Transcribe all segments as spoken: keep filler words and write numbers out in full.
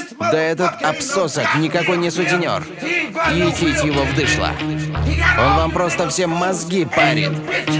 Да этот обсосок никакой не сутенер. Етить его в дышло. Он вам просто всем мозги парит.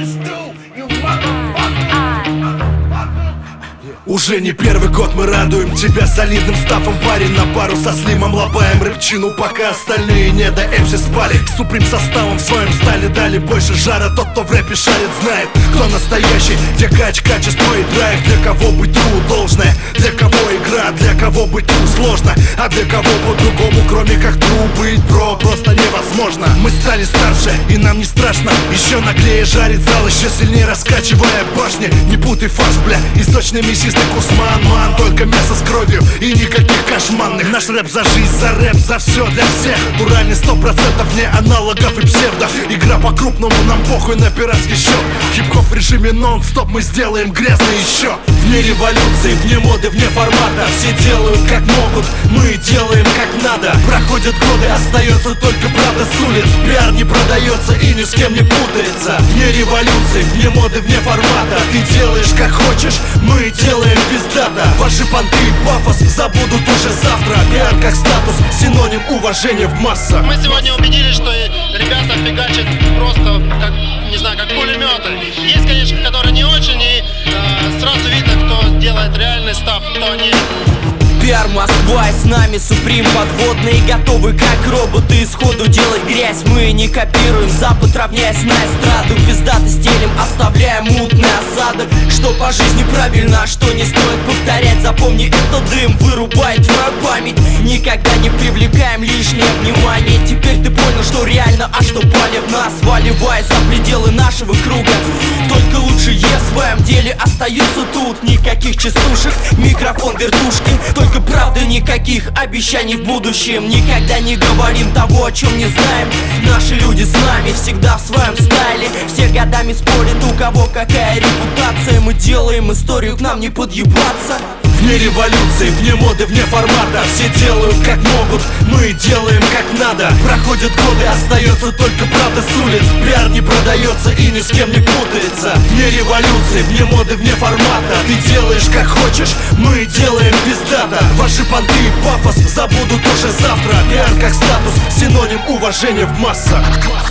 Уже не первый год мы радуем тебя солидным стафом, парень. На пару со Слимом лобаем рыбчину, пока остальные не до эмси спали. Суприм составом в своем стале дали больше жара. Тот, кто в рэпе шарит, знает, кто настоящий. Где кач, качество и драйв. Для кого быть тру должное, для кого игра, для кого быть тру сложно, а для кого по-другому, кроме как тру быть бро, просто невозможно. Мы стали старше, и нам не страшно. Еще наглее жарит зал, еще сильнее раскачивая башни. Не путай фарш, бля, и сочный мясистый кусман, ман. Только мясо с кровью и никаких кошманных. Наш рэп за жизнь, за рэп, за все, для всех. Натуральный сто процентов, не аналогов и псевдо. Игра по-крупному, нам похуй на пиратский счет. Хип-хоп в режиме нон-стоп, мы сделаем грязно еще. Вне революции, вне моды, вне формата. Все делают как могут, мы делаем как надо. Проходят годы, остается только правда с улиц. Пиар не продается и ни с кем не путается. Вне революции, вне моды, вне формата. Ты делаешь как хочешь, мы делаем пиздата. Ваши понты и пафос забудут уже завтра. Пиар как статус, синоним уважения в массах. Мы сегодня убедились, что ребята фигачат просто как, не знаю, как пулеметы. Есть, конечно, которые не очень, и э, сразу видно, кто делает реальный став, кто нет. Пиар Москва, и с нами Суприм подводные, готовы как роботы исходу делать грязь. Мы не копируем Запад, равняясь на эстраду. Пиздато стелим, оставляя мутный осадок. Что по жизни правильно, а что не стоит повторять. Запомни, это дым вырубает твою память. Никогда не привлекаем лишнее внимание. Теперь ты понял, что реально, а что палит нас, выливая за пределы нашего круга. Только лучшие в своем деле остаются тут. Никаких частушек, микрофон вертушки. Только правды, никаких обещаний в будущем. Никогда не говорим того, о чем не знаем. Наши люди с нами всегда в своем стайле. Все годами спорят, у кого какая репутация. Мы делаем историю, к нам не подъебаться. Вне революции, вне моды, вне формата. Все делают как могут, мы делаем как надо. Проходят годы, остается только правда с улиц. Пиар не продается и ни с кем не путается. Вне революции, вне моды, вне формата. Ты делаешь как хочешь, мы делаем пиздата. Ваши понты и пафос забудут уже завтра. Пиар как статус, синоним уважения в массах.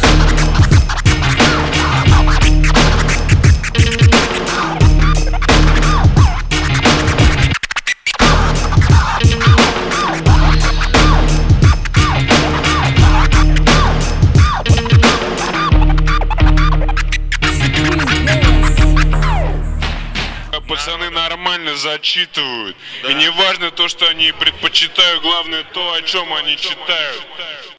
Пацаны нормально зачитывают. Да. И не важно то, что они предпочитают, главное то, о чем они читают.